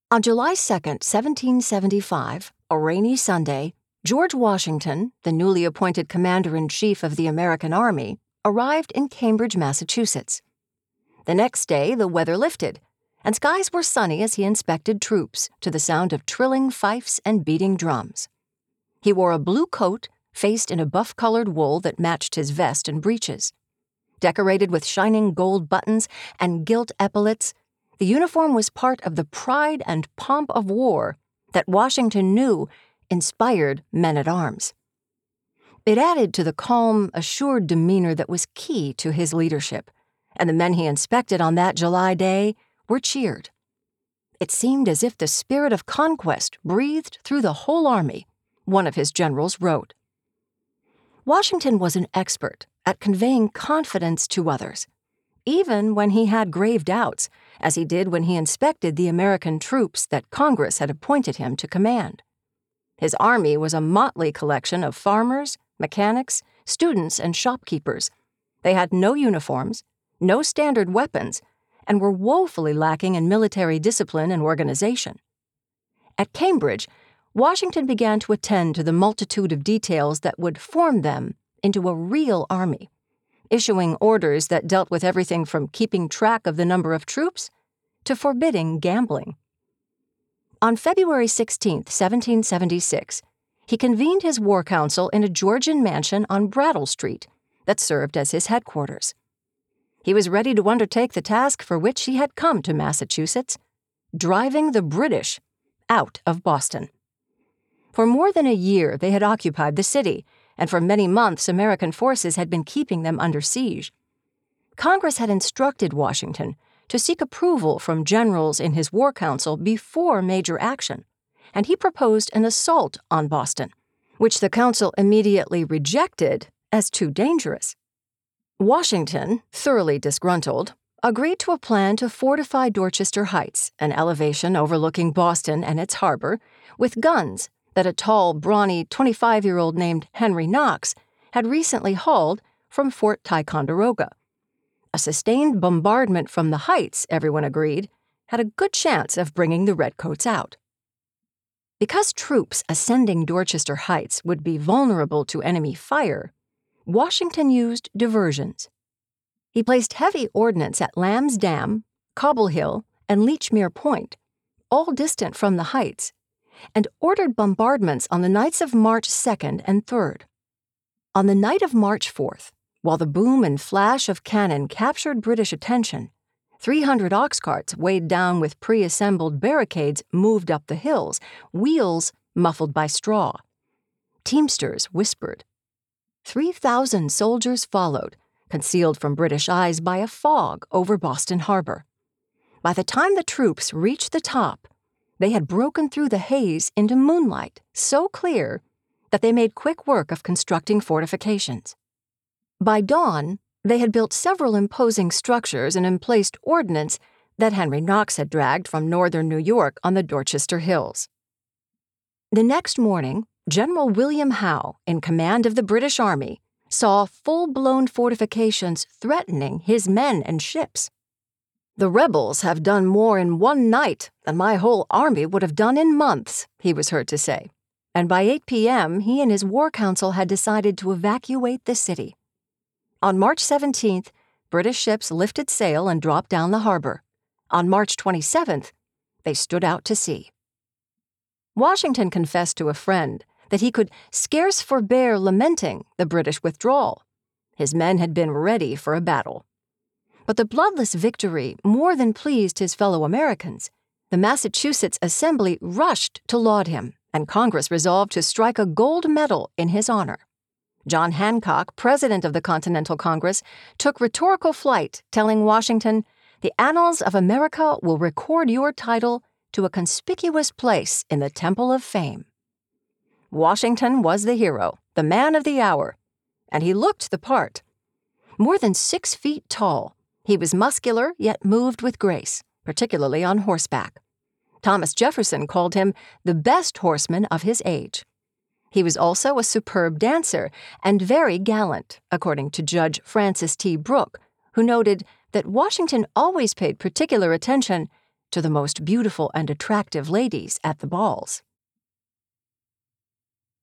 On July 2, 1775, a rainy Sunday, George Washington, the newly appointed commander-in-chief of the American Army, arrived in Cambridge, Massachusetts. The next day, the weather lifted, and skies were sunny as he inspected troops to the sound of trilling fifes and beating drums. He wore a blue coat faced in a buff-colored wool that matched his vest and breeches. Decorated with shining gold buttons and gilt epaulets, the uniform was part of the pride and pomp of war that Washington knew inspired men-at-arms. It added to the calm, assured demeanor that was key to his leadership, and the men he inspected on that July day were cheered. It seemed as if the spirit of conquest breathed through the whole army, one of his generals wrote. Washington was an expert at conveying confidence to others, even when he had grave doubts, as he did when he inspected the American troops that Congress had appointed him to command. His army was a motley collection of farmers, mechanics, students, and shopkeepers. They had no uniforms, no standard weapons, and were woefully lacking in military discipline and organization. At Cambridge, Washington began to attend to the multitude of details that would form them into a real army, issuing orders that dealt with everything from keeping track of the number of troops to forbidding gambling. On February 16, 1776, he convened his war council in a Georgian mansion on Brattle Street that served as his headquarters. He was ready to undertake the task for which he had come to Massachusetts, driving the British out of Boston. For more than a year, they had occupied the city, and for many months, American forces had been keeping them under siege. Congress had instructed Washington to seek approval from generals in his war council before major action, and he proposed an assault on Boston, which the council immediately rejected as too dangerous. Washington, thoroughly disgruntled, agreed to a plan to fortify Dorchester Heights, an elevation overlooking Boston and its harbor, with guns that a tall, brawny 25-year-old named Henry Knox had recently hauled from Fort Ticonderoga. A sustained bombardment from the heights, everyone agreed, had a good chance of bringing the Redcoats out. Because troops ascending Dorchester Heights would be vulnerable to enemy fire, Washington used diversions. He placed heavy ordnance at Lamb's Dam, Cobble Hill, and Lechmere Point, all distant from the heights, and ordered bombardments on the nights of March 2nd and 3rd. On the night of March 4th, while the boom and flash of cannon captured British attention, 300 ox carts weighed down with pre-assembled barricades moved up the hills, wheels muffled by straw. Teamsters whispered. 3,000 soldiers followed, concealed from British eyes by a fog over Boston Harbor. By the time the troops reached the top, they had broken through the haze into moonlight so clear that they made quick work of constructing fortifications. By dawn, they had built several imposing structures and emplaced ordnance that Henry Knox had dragged from northern New York on the Dorchester Hills. The next morning, General William Howe, in command of the British Army, saw full-blown fortifications threatening his men and ships. "The rebels have done more in one night than my whole army would have done in months," he was heard to say, and by 8 p.m. he and his war council had decided to evacuate the city. On March 17th, British ships lifted sail and dropped down the harbor. On March 27th, they stood out to sea. Washington confessed to a friend that he could scarce forbear lamenting the British withdrawal. His men had been ready for a battle. But the bloodless victory more than pleased his fellow Americans. The Massachusetts Assembly rushed to laud him, and Congress resolved to strike a gold medal in his honor. John Hancock, president of the Continental Congress, took rhetorical flight, telling Washington, "The annals of America will record your title to a conspicuous place in the Temple of Fame." Washington was the hero, the man of the hour, and he looked the part. More than 6 feet tall, he was muscular yet moved with grace, particularly on horseback. Thomas Jefferson called him the best horseman of his age. He was also a superb dancer and very gallant, according to Judge Francis T. Brooke, who noted that Washington always paid particular attention to the most beautiful and attractive ladies at the balls.